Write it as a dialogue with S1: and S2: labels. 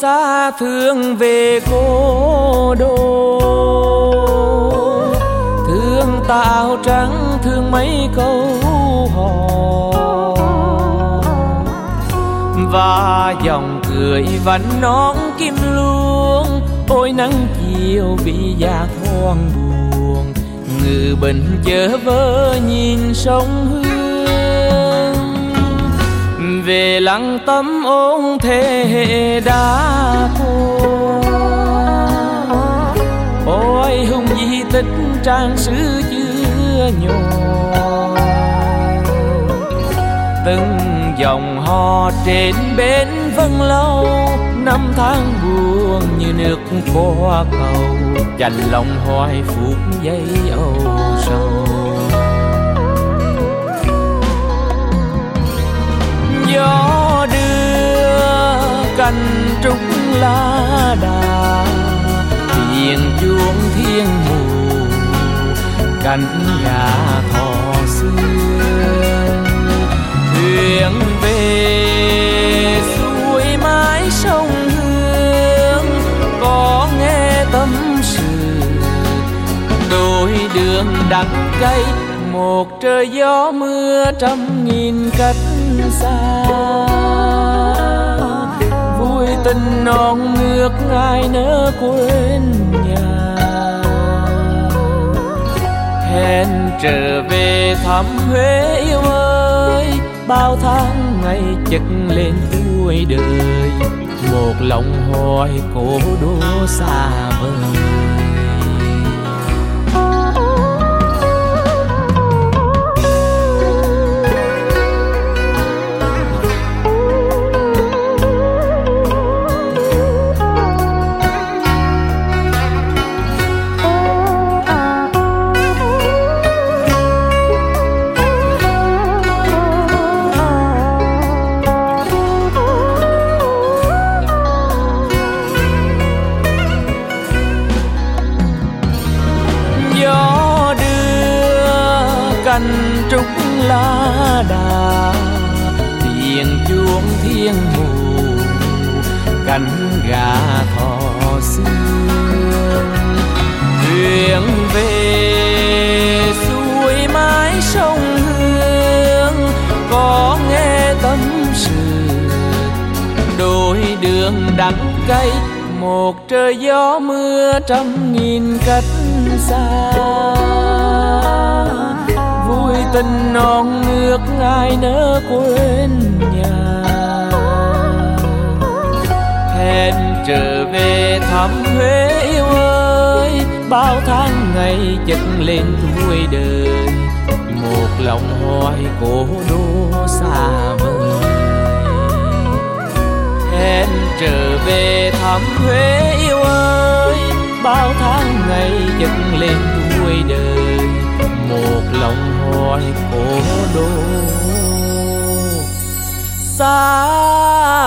S1: xa thương về cô đô, thương tàu trắng thương mấy câu hò, và dòng cười vẫn nón kim luông. Ôi nắng chiều vì già thoáng buồn, ngự bình chớ vơ nhìn sông Hương. Về lăng tấm ôn thế hệ đã khô, ôi hùng di tích trang sử chưa nhỏ. Từng dòng hò trên bến Vân Lâu, năm tháng buồn như nước qua cầu, dành lòng hoài phút giây âu sầu. Gió đưa cành trúc lá đà, tiếng chuông thiên mù cánh gà thò sương. Thuyền về xuôi mái sông Hương, có nghe tâm sự đôi đường đắng cay. Một trời gió mưa trăm nghìn cách xa, vui tình non nước ai nỡ quên nhà. Hẹn trở về thăm Huế yêu ơi, bao tháng ngày chất lên tuổi đời. Một lòng hỏi cố đô xa vời. Cành trúc lá đà, tiếng chuông thiên mù cánh gà thò sương. Thuyền về xuôi mái sông Hương, có nghe tâm sự đôi đường đắng cay. Một trời gió mưa trăm nghìn cách xa, vui tình non nước ai nỡ quên nhà. Hẹn trở về thăm Huế yêu ơi, bao tháng ngày chất lên tuổi đời. Một lòng hỏi cố đô xa vời. Hẹn trở về thăm Huế yêu ơi, bao tháng ngày chất lên tuổi đời. Một lòng hỏi cố đô xa